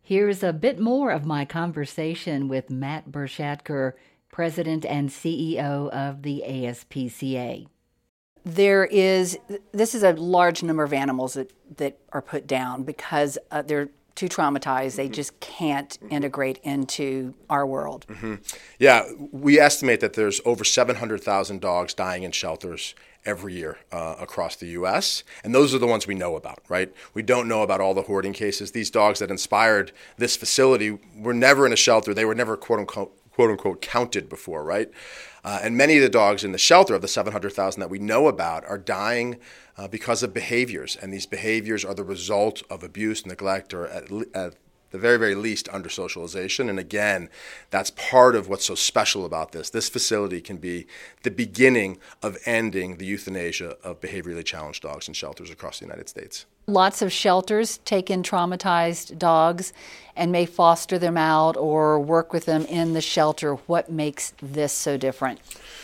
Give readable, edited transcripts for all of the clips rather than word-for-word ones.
Here's a bit more of my conversation with Matt Bershatker, President and CEO of the ASPCA. This is a large number of animals that are put down because they're too traumatized. They just can't integrate into our world. Yeah, we estimate that there's over 700,000 dogs dying in shelters every year across the U.S., and those are the ones we know about, right? We don't know about all the hoarding cases. These dogs that inspired this facility were never in a shelter. They were never, quote unquote, counted before, right? And many of the dogs in the shelter, of the 700,000 that we know about, are dying because of behaviors. And these behaviors are the result of abuse, neglect, or at the very, very least, under socialization. And again, that's part of what's so special about this. This facility can be the beginning of ending the euthanasia of behaviorally challenged dogs in shelters across the United States. Lots of shelters take in traumatized dogs and may foster them out or work with them in the shelter. What makes this so different?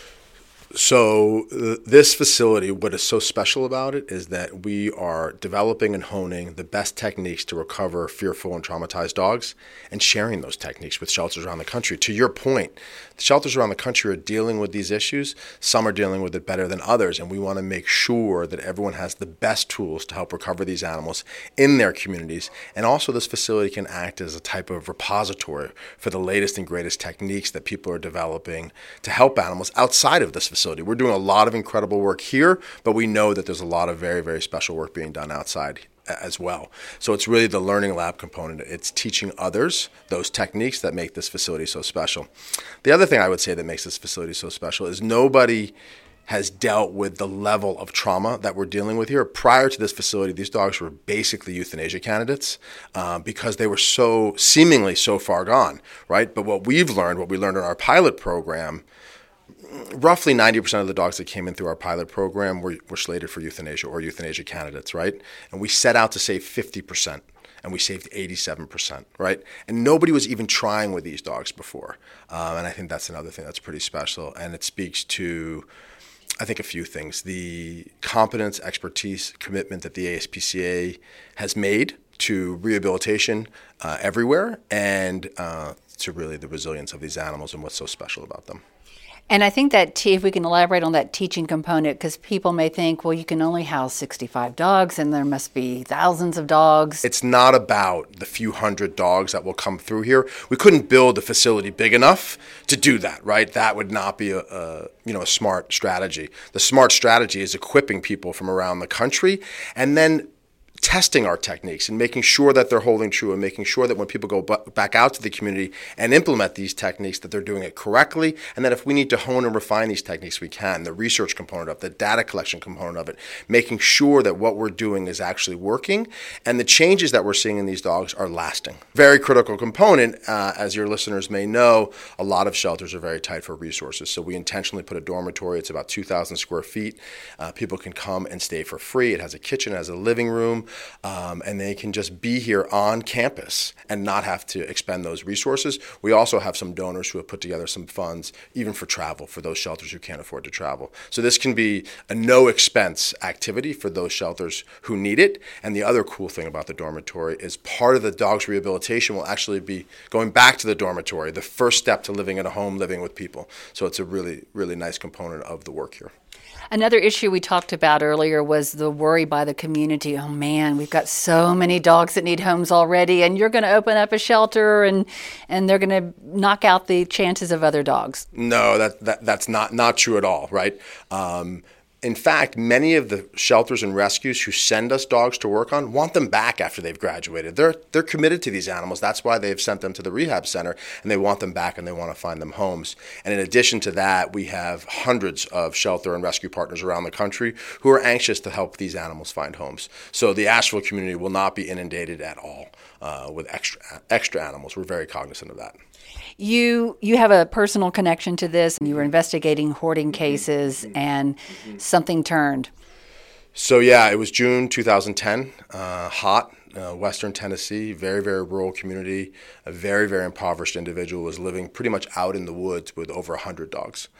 So this facility, what is so special about it is that we are developing and honing the best techniques to recover fearful and traumatized dogs and sharing those techniques with shelters around the country. To your point, the shelters around the country are dealing with these issues. Some are dealing with it better than others, and we want to make sure that everyone has the best tools to help recover these animals in their communities. And also this facility can act as a type of repository for the latest and greatest techniques that people are developing to help animals outside of this facility. We're doing a lot of incredible work here, but we know that there's a lot of very, very special work being done outside as well. So it's really the learning lab component. It's teaching others those techniques that make this facility so special. The other thing I would say that makes this facility so special is nobody has dealt with the level of trauma that we're dealing with here. Prior to this facility, these dogs were basically euthanasia candidates because they were seemingly so far gone, right? But what we learned in our pilot program, roughly 90% of the dogs that came in through our pilot program were slated for euthanasia or euthanasia candidates, right? And we set out to save 50%, and we saved 87%, right? And nobody was even trying with these dogs before. And I think that's another thing that's pretty special, and it speaks to, I think, a few things. The competence, expertise, commitment that the ASPCA has made to rehabilitation everywhere, and to really the resilience of these animals and what's so special about them. And I think that if we can elaborate on that teaching component, because people may think, well, you can only house 65 dogs and there must be thousands of dogs. It's not about the few hundred dogs that will come through here. We couldn't build a facility big enough to do that, right? That would not be a smart strategy. The smart strategy is equipping people from around the country and then testing our techniques and making sure that they're holding true, and making sure that when people go back out to the community and implement these techniques, that they're doing it correctly, and that if we need to hone and refine these techniques, we can. The research component of it, the data collection component of it, making sure that what we're doing is actually working, and the changes that we're seeing in these dogs are lasting. Very critical component, as your listeners may know, a lot of shelters are very tight for resources, so we intentionally put a dormitory. It's about 2,000 square feet. People can come and stay for free. It has a kitchen, it has a living room, and they can just be here on campus and not have to expend those resources. We also have some donors who have put together some funds, even for travel, for those shelters who can't afford to travel. So this can be a no-expense activity for those shelters who need it. And the other cool thing about the dormitory is part of the dog's rehabilitation will actually be going back to the dormitory, the first step to living in a home, living with people. So it's a really, really nice component of the work here. Another issue we talked about earlier was the worry by the community. Oh man, we've got so many dogs that need homes already, and you're going to open up a shelter and they're going to knock out the chances of other dogs. No, that's not true at all, right? In fact, many of the shelters and rescues who send us dogs to work on want them back after they've graduated. They're committed to these animals. That's why they've sent them to the rehab center, and they want them back and they want to find them homes. And in addition to that, we have hundreds of shelter and rescue partners around the country who are anxious to help these animals find homes. So the Asheville community will not be inundated at all with extra animals. We're very cognizant of that. You have a personal connection to this. You were investigating hoarding cases, and something turned. So yeah, it was June 2010, hot, Western Tennessee, very, very rural community. A very, very impoverished individual was living pretty much out in the woods with over 100 dogs.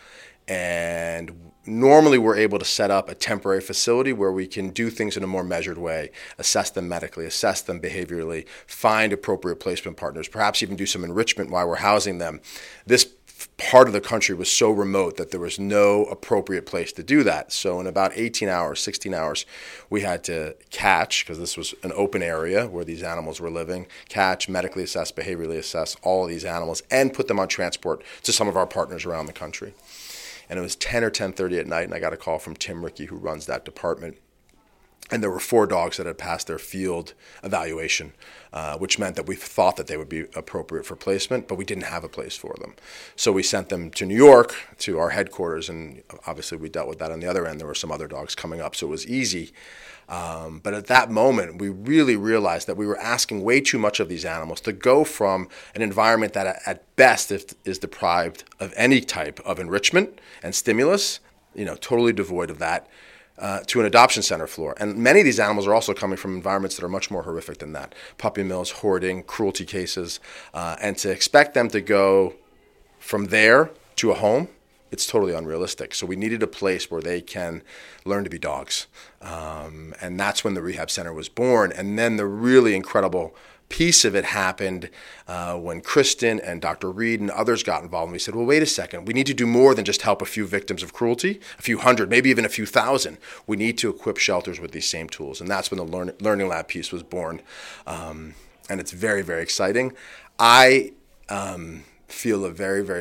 And normally we're able to set up a temporary facility where we can do things in a more measured way, assess them medically, assess them behaviorally, find appropriate placement partners, perhaps even do some enrichment while we're housing them. This part of the country was so remote that there was no appropriate place to do that. So in about 18 hours, 16 hours, we had to catch, because this was an open area where these animals were living, catch, medically assess, behaviorally assess all of these animals, and put them on transport to some of our partners around the country. And it was 10 or 10:30 at night, and I got a call from Tim Rickey, who runs that department. And there were 4 dogs that had passed their field evaluation, which meant that we thought that they would be appropriate for placement, but we didn't have a place for them. So we sent them to New York, to our headquarters, and obviously we dealt with that on the other end. There were some other dogs coming up, so it was easy. But at that moment, we really realized that we were asking way too much of these animals to go from an environment that at best is deprived of any type of enrichment and stimulus, totally devoid of that, to an adoption center floor. And many of these animals are also coming from environments that are much more horrific than that. Puppy mills, hoarding, cruelty cases. And to expect them to go from there to a home, it's totally unrealistic. So we needed a place where they can learn to be dogs. And that's when the rehab center was born. And then the really incredible piece of it happened when Kristen and Dr. Reed and others got involved. And we said, well, wait a second. We need to do more than just help a few victims of cruelty, a few hundred, maybe even a few thousand. We need to equip shelters with these same tools. And that's when the Learning Lab piece was born. And it's very, very exciting. I feel a very, very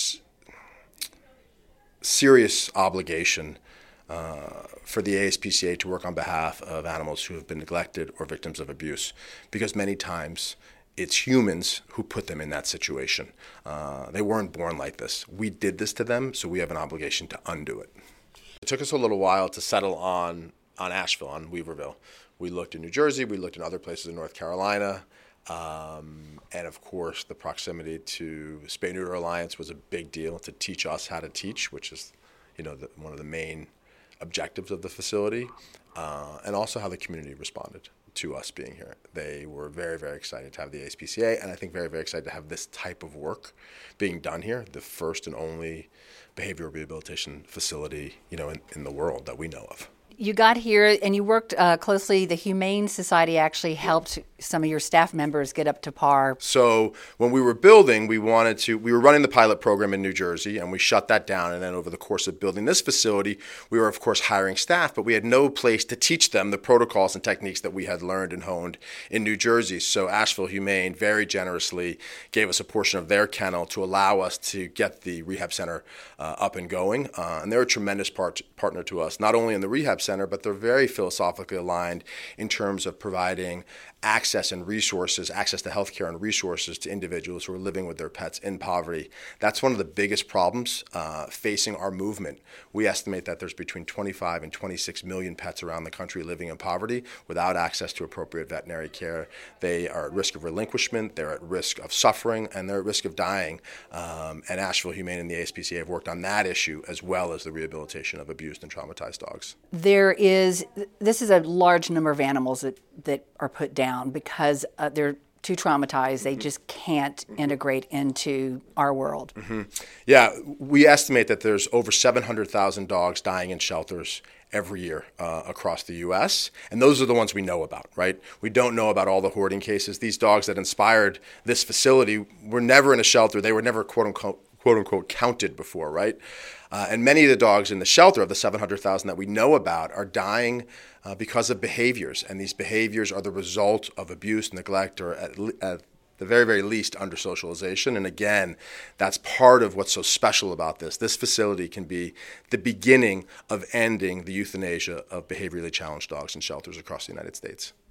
serious obligation for the ASPCA to work on behalf of animals who have been neglected or victims of abuse, because many times it's humans who put them in that situation. They weren't born like this. We did this to them, so we have an obligation to undo it. It took us a little while to settle on Asheville, on Weaverville. We looked in New Jersey, we looked in other places in North Carolina, and of course the proximity to Spay Neuter Alliance was a big deal to teach us how to teach, which is one of the main objectives of the facility, and also how the community responded to us being here. They were very, very excited to have the ASPCA, and I think very, very excited to have this type of work being done here, the first and only behavioral rehabilitation facility, in the world that we know of. You got here and you worked closely. The Humane Society actually helped some of your staff members get up to par. So when we were building, we were running the pilot program in New Jersey, and we shut that down. And then over the course of building this facility, we were, of course, hiring staff, but we had no place to teach them the protocols and techniques that we had learned and honed in New Jersey. So Asheville Humane very generously gave us a portion of their kennel to allow us to get the rehab center up and going. And they're a tremendous partner to us, not only in the rehab center, but they're very philosophically aligned in terms of providing access and resources, access to healthcare and resources to individuals who are living with their pets in poverty. That's one of the biggest problems facing our movement. We estimate that there's between 25 and 26 million pets around the country living in poverty without access to appropriate veterinary care. They are at risk of relinquishment, they're at risk of suffering, and they're at risk of dying. And Asheville Humane and the ASPCA have worked on that issue as well as the rehabilitation of abused and traumatized dogs. This is a large number of animals that are put down because they're too traumatized. They just can't integrate into our world. Mm-hmm. Yeah, we estimate that there's over 700,000 dogs dying in shelters every year across the U.S., and those are the ones we know about, right? We don't know about all the hoarding cases. These dogs that inspired this facility were never in a shelter. They were never, quote unquote, counted before, right? And many of the dogs in the shelter, of the 700,000 that we know about, are dying because of behaviors. And these behaviors are the result of abuse, neglect, or at the very, very least, under socialization. And again, that's part of what's so special about this. This facility can be the beginning of ending the euthanasia of behaviorally challenged dogs in shelters across the United States.